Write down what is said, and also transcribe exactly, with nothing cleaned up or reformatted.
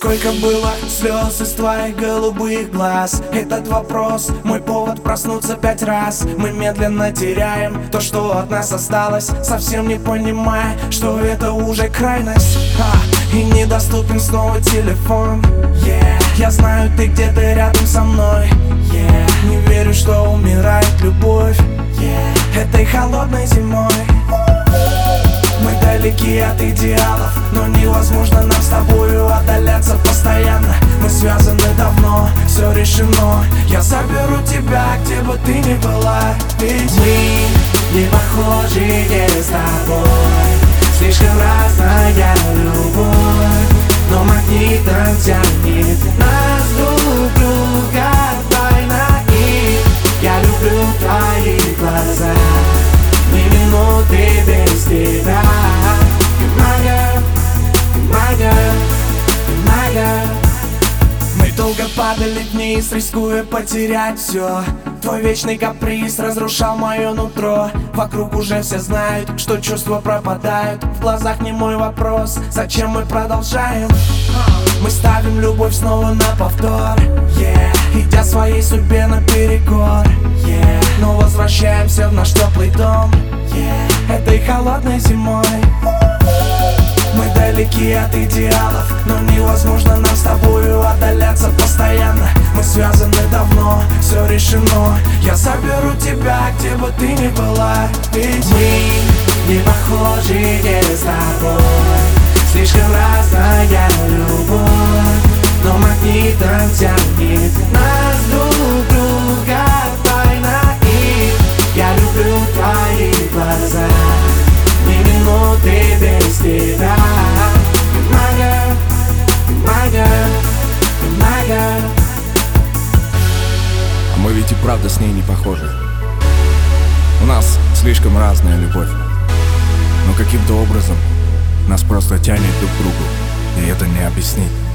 Сколько было слез из твоих голубых глаз? Этот вопрос, мой повод проснуться пять раз. Мы медленно теряем то, что от нас осталось, совсем не понимая, что это уже крайность. а, И недоступен снова телефон. yeah. Я знаю, ты где-то рядом со мной. yeah. Не верю, что умирает любовь yeah. этой холодной зимой. Мы далеки от идеалов, но невозможно нам с тобою отдаляться постоянно. Мы связаны давно, все решено. Я заберу тебя, где бы ты ни была. Ведь мы не похожи не с тобой. Слишком разная любовь, но магнитом тянет нас друг друга тайно. И я люблю твои глаза, ни минуты без тебя. You're my girl, you're my girl, you're my girl. Мы долго падали вниз, рискуя потерять все. Твой вечный каприз разрушал мое нутро. Вокруг уже все знают, что чувства пропадают. В глазах не мой вопрос, зачем мы продолжаем? Мы ставим любовь снова на повтор, yeah. идя своей судьбе наперекор, yeah. но возвращаемся в наш теплый дом yeah. этой холодной зимой. Мы далеки от идеалов, но невозможно нам с тобою отдаляться постоянно. Мы связаны давно, все решено. Я заберу тебя, где бы ты ни была. Ведь мы не похожи не с тобой. Слишком разная любовь, но магнитом тянет нас друг друга тайно. И я люблю твои глаза, ни минуты без тебя. You're my girl, you're my girl, you're my girl. А мы ведь и правда с ней не похожи. У нас слишком разная любовь, но каким-то образом нас просто тянет друг к другу, и это не объяснить.